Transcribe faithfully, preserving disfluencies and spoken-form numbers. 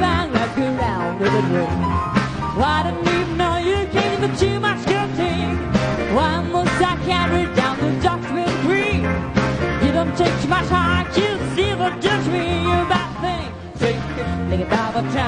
bang like a round of a drum. I didn't even know you gave me too much good thing. Why must I carry down the doctrine green? You don't take too much heart, you see what does me, you bad thing. Think, think about the time.